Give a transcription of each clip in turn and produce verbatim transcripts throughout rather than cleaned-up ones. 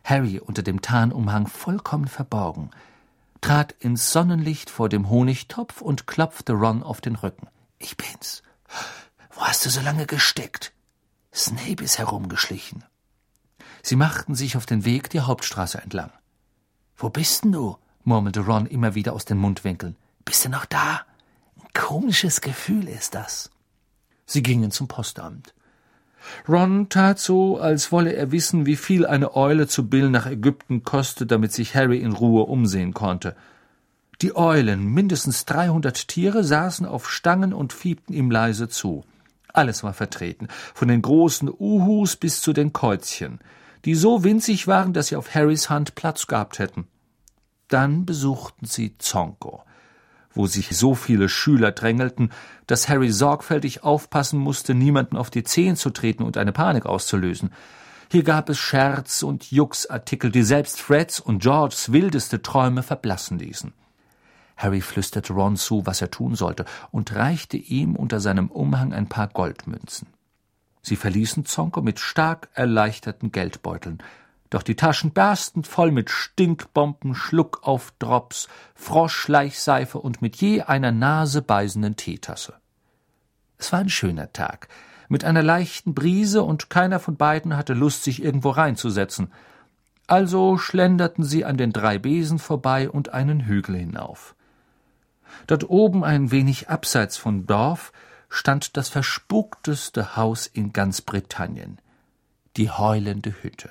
Harry unter dem Tarnumhang vollkommen verborgen, trat ins Sonnenlicht vor dem Honigtopf und klopfte Ron auf den Rücken. »Ich bin's. Wo hast du so lange gesteckt?« »Snape ist herumgeschlichen.« Sie machten sich auf den Weg die Hauptstraße entlang. »Wo bist denn du?« murmelte Ron immer wieder aus den Mundwinkeln. »Bist du noch da? Ein komisches Gefühl ist das.« Sie gingen zum Postamt. Ron tat so, als wolle er wissen, wie viel eine Eule zu Bill nach Ägypten kostet, damit sich Harry in Ruhe umsehen konnte. Die Eulen, mindestens dreihundert Tiere, saßen auf Stangen und fiebten ihm leise zu. Alles war vertreten, von den großen Uhus bis zu den Käuzchen, die so winzig waren, dass sie auf Harrys Hand Platz gehabt hätten. Dann besuchten sie Zonko, wo sich so viele Schüler drängelten, dass Harry sorgfältig aufpassen musste, niemanden auf die Zehen zu treten und eine Panik auszulösen. Hier gab es Scherz- und Juxartikel, die selbst Freds und Georges wildeste Träume verblassen ließen. Harry flüsterte Ron zu, was er tun sollte, und reichte ihm unter seinem Umhang ein paar Goldmünzen. Sie verließen Zonko mit stark erleichterten Geldbeuteln, doch die Taschen bersten voll mit Stinkbomben, Schluckauf-Drops, Froschleichseife und mit je einer nasebeißenden Teetasse. Es war ein schöner Tag, mit einer leichten Brise, und keiner von beiden hatte Lust, sich irgendwo reinzusetzen. Also schlenderten sie an den drei Besen vorbei und einen Hügel hinauf. Dort oben, ein wenig abseits vom Dorf, stand das verspukteste Haus in ganz Britannien, die heulende Hütte.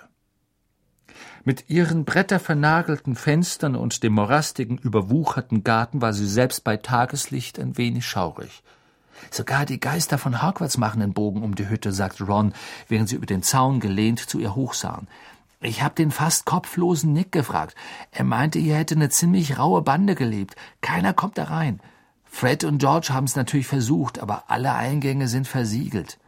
Mit ihren brettervernagelten Fenstern und dem morastigen, überwucherten Garten war sie selbst bei Tageslicht ein wenig schaurig. »Sogar die Geister von Hogwarts machen einen Bogen um die Hütte«, sagte Ron, während sie über den Zaun gelehnt zu ihr hochsahen. »Ich hab den fast kopflosen Nick gefragt. Er meinte, hier hätte eine ziemlich raue Bande gelebt. Keiner kommt da rein. Fred und George haben es natürlich versucht, aber alle Eingänge sind versiegelt.«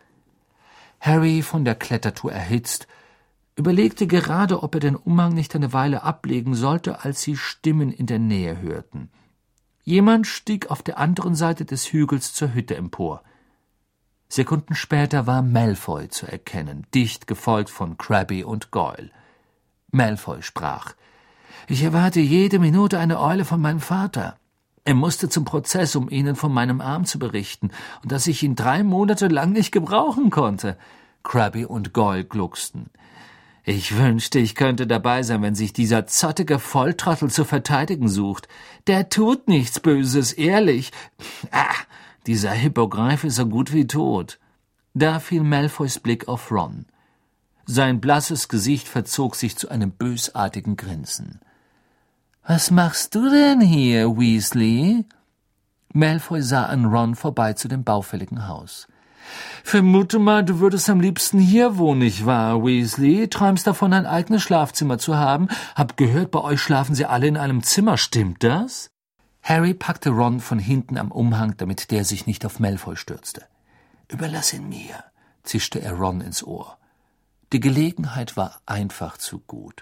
Harry, von der Klettertour erhitzt, überlegte gerade, ob er den Umhang nicht eine Weile ablegen sollte, als sie Stimmen in der Nähe hörten. Jemand stieg auf der anderen Seite des Hügels zur Hütte empor. Sekunden später war Malfoy zu erkennen, dicht gefolgt von Crabbe und Goyle. Malfoy sprach: »Ich erwarte jede Minute eine Eule von meinem Vater. Er musste zum Prozess, um Ihnen von meinem Arm zu berichten, und dass ich ihn drei Monate lang nicht gebrauchen konnte.« Crabbe und Goyle glucksten. »Ich wünschte, ich könnte dabei sein, wenn sich dieser zottige Volltrottel zu verteidigen sucht. Der tut nichts Böses, ehrlich. Ah, dieser Hippogreif ist so gut wie tot.« Da fiel Malfoys Blick auf Ron. Sein blasses Gesicht verzog sich zu einem bösartigen Grinsen. »Was machst du denn hier, Weasley?« Malfoy sah an Ron vorbei zu dem baufälligen Haus. »Vermute mal, du würdest am liebsten hier wohnen, nicht wahr, Weasley? Träumst davon, ein eigenes Schlafzimmer zu haben? Hab gehört, bei euch schlafen sie alle in einem Zimmer, stimmt das?« Harry packte Ron von hinten am Umhang, damit der sich nicht auf Malfoy stürzte. »Überlass ihn mir«, zischte er Ron ins Ohr. Die Gelegenheit war einfach zu gut.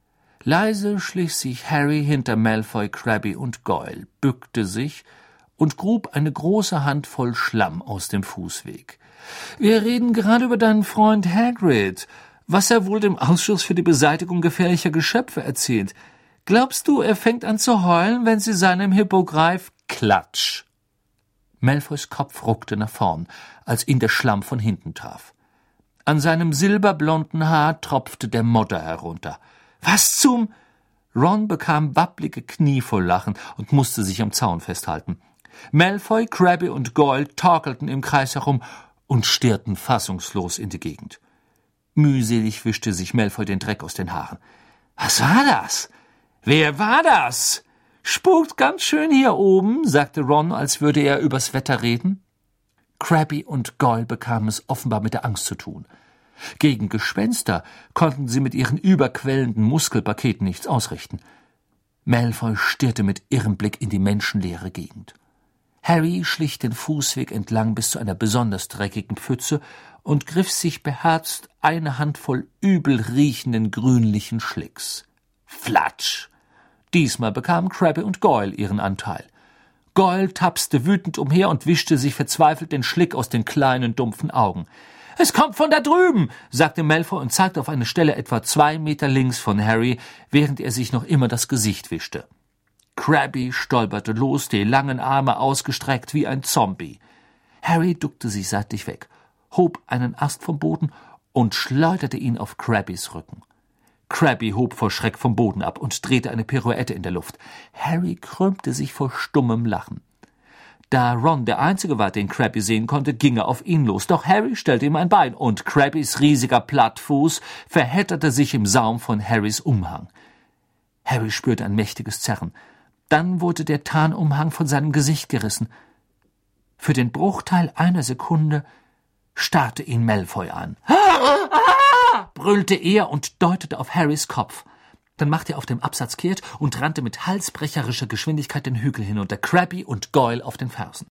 Leise schlich sich Harry hinter Malfoy, Crabbe und Goyle, bückte sich und grub eine große Handvoll Schlamm aus dem Fußweg. »Wir reden gerade über deinen Freund Hagrid, was er wohl dem Ausschuss für die Beseitigung gefährlicher Geschöpfe erzählt. Glaubst du, er fängt an zu heulen, wenn sie seinem Hippogreif…« Klatsch! Malfoys Kopf ruckte nach vorn, als ihn der Schlamm von hinten traf. An seinem silberblonden Haar tropfte der Modder herunter. »Was zum…« Ron bekam wabblige Knie vor Lachen und musste sich am Zaun festhalten. Malfoy, Crabbe und Goyle torkelten im Kreis herum und stierten fassungslos in die Gegend. Mühselig wischte sich Malfoy den Dreck aus den Haaren. »Was war das? Wer war das? Spukt ganz schön hier oben«, sagte Ron, als würde er übers Wetter reden. Crabbe und Goyle bekamen es offenbar mit der Angst zu tun. Gegen Gespenster konnten sie mit ihren überquellenden Muskelpaketen nichts ausrichten. Malfoy stierte mit irrem Blick in die menschenleere Gegend. Harry schlich den Fußweg entlang bis zu einer besonders dreckigen Pfütze und griff sich beherzt eine Handvoll übel riechenden grünlichen Schlicks. Flatsch! Diesmal bekamen Crabbe und Goyle ihren Anteil. Goyle tapste wütend umher und wischte sich verzweifelt den Schlick aus den kleinen, dumpfen Augen. »Es kommt von da drüben«, sagte Malfoy und zeigte auf eine Stelle etwa zwei Meter links von Harry, während er sich noch immer das Gesicht wischte. Crabbe stolperte los, die langen Arme ausgestreckt wie ein Zombie. Harry duckte sich seitlich weg, hob einen Ast vom Boden und schleuderte ihn auf Crabbys Rücken. Crabbe hob vor Schreck vom Boden ab und drehte eine Pirouette in der Luft. Harry krümmte sich vor stummem Lachen. Da Ron der Einzige war, den Crabbe sehen konnte, ging er auf ihn los. Doch Harry stellte ihm ein Bein, und Crabbys riesiger Plattfuß verhedderte sich im Saum von Harrys Umhang. Harry spürte ein mächtiges Zerren. Dann wurde der Tarnumhang von seinem Gesicht gerissen. Für den Bruchteil einer Sekunde starrte ihn Malfoy an. »Ah!« brüllte er und deutete auf Harrys Kopf. Dann machte er auf dem Absatz kehrt und rannte mit halsbrecherischer Geschwindigkeit den Hügel hinunter, Crabbe und Goyle auf den Fersen.